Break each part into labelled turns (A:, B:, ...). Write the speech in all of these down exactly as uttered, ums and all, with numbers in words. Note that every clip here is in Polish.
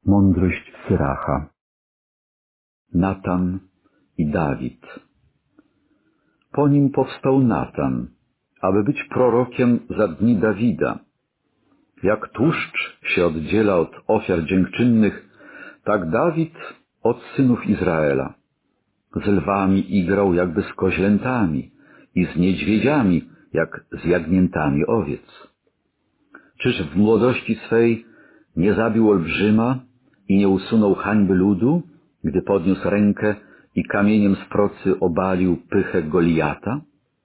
A: Mądrość Syracha. Natan i Dawid. Po nim powstał Natan, aby być prorokiem za dni Dawida. Jak tłuszcz się oddziela od ofiar dziękczynnych, tak Dawid od synów Izraela. Z lwami igrał jakby z koźlętami i z niedźwiedziami jak z jagniętami owiec. Czyż w młodości swej nie zabił olbrzyma i nie usunął hańby ludu, gdy podniósł rękę i kamieniem z procy obalił pychę Golijata?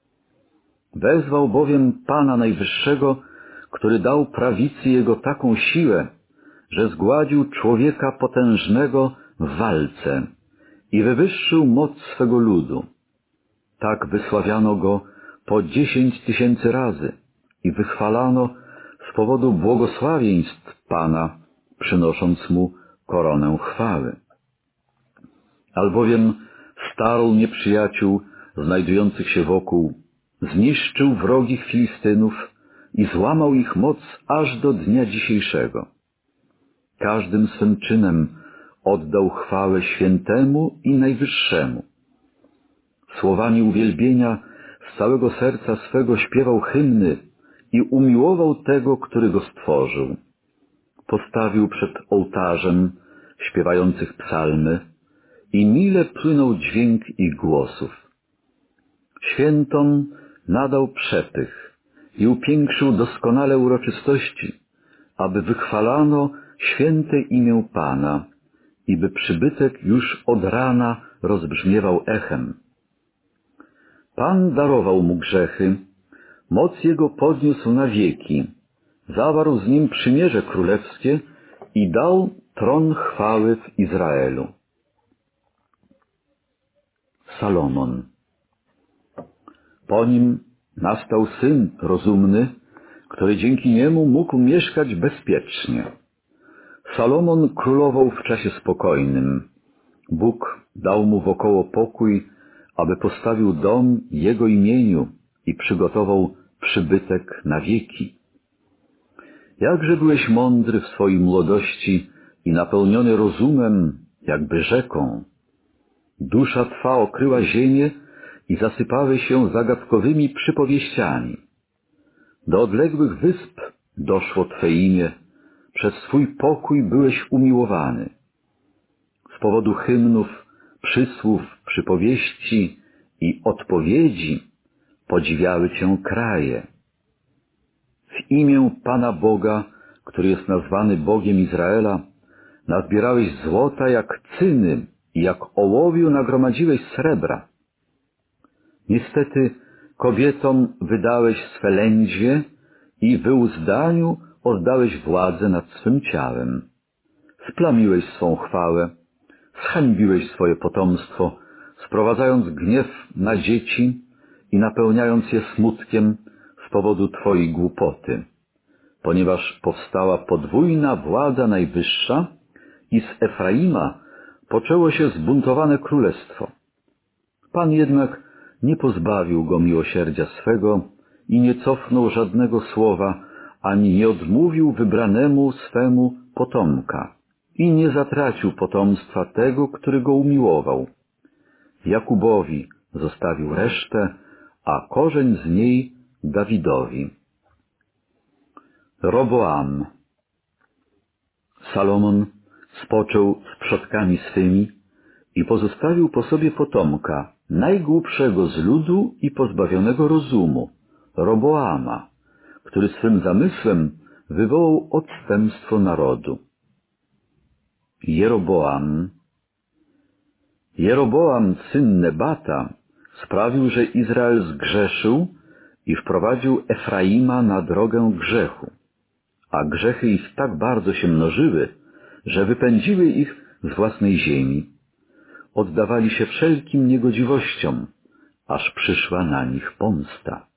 A: Wezwał bowiem Pana Najwyższego, który dał prawicy jego taką siłę, że zgładził człowieka potężnego w walce i wywyższył moc swego ludu. Tak wysławiano go po dziesięć tysięcy razy i wychwalano z powodu błogosławieństw Pana, przynosząc mu koronę chwały. Albowiem starł nieprzyjaciół znajdujących się wokół, zniszczył wrogich Filistynów i złamał ich moc aż do dnia dzisiejszego. Każdym swym czynem oddał chwałę świętemu i najwyższemu. Słowami uwielbienia z całego serca swego śpiewał hymny i umiłował tego, który go stworzył. Postawił przed ołtarzem śpiewających psalmy i mile płynął dźwięk ich głosów. Świętom nadał przepych i upiększył doskonale uroczystości, aby wychwalano święte imię Pana i by przybytek już od rana rozbrzmiewał echem. Pan darował mu grzechy, moc jego podniósł na wieki, zawarł z nim przymierze królewskie i dał tron chwały w Izraelu. Salomon. Po nim nastał syn rozumny, który dzięki niemu mógł mieszkać bezpiecznie. Salomon królował w czasie spokojnym. Bóg dał mu wokoło pokój, aby postawił dom jego imieniu i przygotował przybytek na wieki. Jakże byłeś mądry w swojej młodości i napełniony rozumem, jakby rzeką. Dusza twa okryła ziemię i zasypały się zagadkowymi przypowieściami. Do odległych wysp doszło twe imię, przez swój pokój byłeś umiłowany. Z powodu hymnów, przysłów, przypowieści i odpowiedzi podziwiały cię kraje. W imię Pana Boga, który jest nazwany Bogiem Izraela, nazbierałeś złota jak cyny i jak ołowiu nagromadziłeś srebra. Niestety kobietom wydałeś swe lędźwie i wyuzdaniu oddałeś władzę nad swym ciałem. Splamiłeś swą chwałę, zhańbiłeś swoje potomstwo, sprowadzając gniew na dzieci i napełniając je smutkiem z powodu twojej głupoty, ponieważ powstała podwójna władza najwyższa i z Efraima poczęło się zbuntowane królestwo. Pan jednak nie pozbawił go miłosierdzia swego i nie cofnął żadnego słowa, ani nie odmówił wybranemu swemu potomka i nie zatracił potomstwa tego, który go umiłował. Jakubowi zostawił resztę, a korzeń z niej Dawidowi. Roboam. Salomon spoczął z przodkami swymi i pozostawił po sobie potomka, najgłupszego z ludu i pozbawionego rozumu, Roboama, który swym zamysłem wywołał odstępstwo narodu. Jeroboam. Jeroboam, syn Nebata, sprawił, że Izrael zgrzeszył i wprowadził Efraima na drogę grzechu, a grzechy ich tak bardzo się mnożyły, że wypędziły ich z własnej ziemi. Oddawali się wszelkim niegodziwościom, aż przyszła na nich pomsta.